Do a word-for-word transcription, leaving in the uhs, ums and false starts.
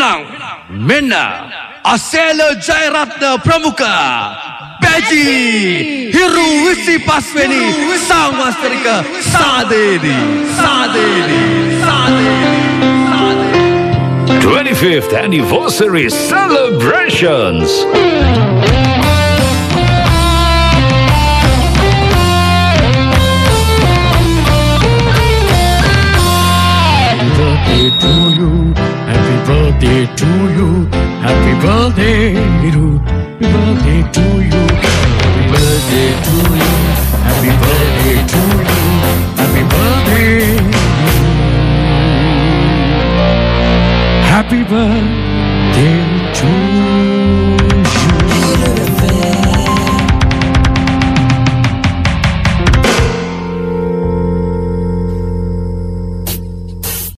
අභිනං මෙන්න අසේල ජයරත්න ප්‍රමුඛ පැජි හිරු විසිපස් වෙනි සංවත්සරික සාදේදී සාදේදී සාදේදී twenty-fifth anniversary celebrations. Happy birthday to you, happy birthday to you, happy birthday to you, happy birthday to you, happy birthday to you, happy birthday, happy birthday to you.